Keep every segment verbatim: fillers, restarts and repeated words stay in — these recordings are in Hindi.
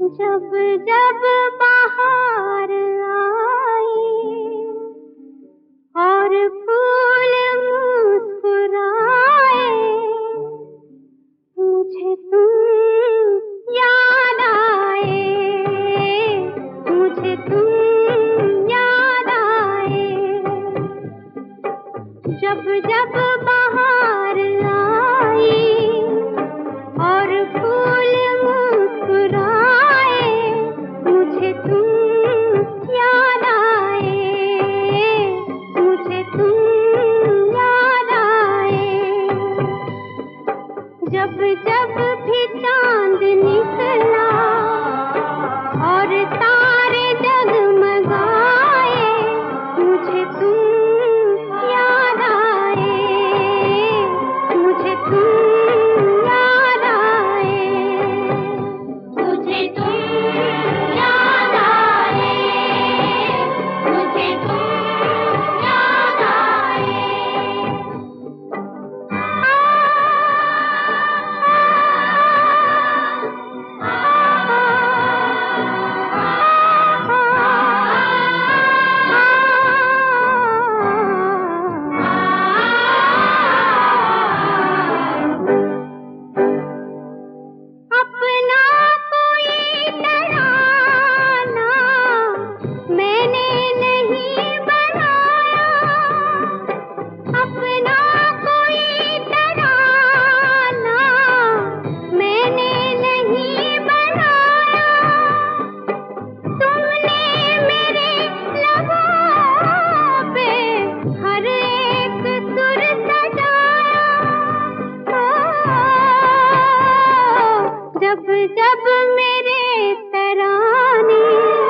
जब जब बाहर आई और फूल मुस्कुराए, मुझे तुम याद आए, मुझे तुम याद आए। जब जब बाहर आई और फूल मुस्कुराए, मुझे तुम याद आए, मुझे तुम याद आए। जब जब भी चांद निकला और तारे जगमगाए, मुझे तुम याद आए, मुझे तुम याद आए, मुझे तुम याद आए, मुझे तुम याद आए। अपना कोई तराना मैंने नहीं बनाया, अपना कोई तराना मैंने नहीं बनाया। तुमने मेरे लबों पे हर एक सुर सजाया। जब जब मेरे तराने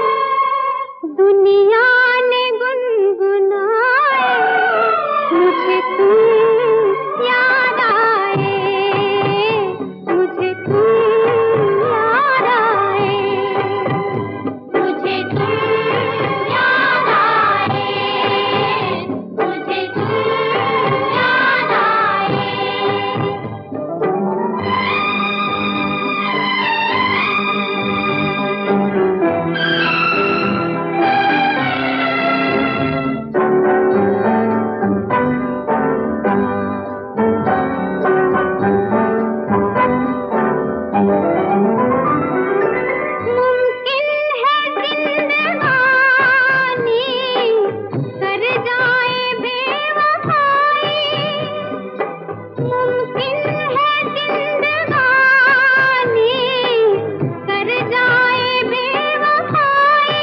दुनिया ने गुनगुनाए, मुझे तुम याद आए, मुझे तुम याद आए, मुझे तुम याद आए, मुझे तुम याद आए। मुमकिन है जिंदगानी कर जाए बेवफाई, मुमकिन है जिंदगानी कर जाए बेवफाई।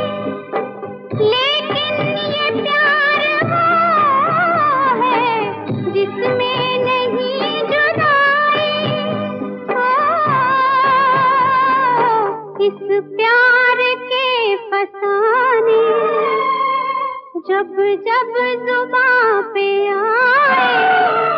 लेकिन ये प्यार वो है जिसमें नहीं जुदाई। इस प्यार के फसाने जब जब जुबां पे आए,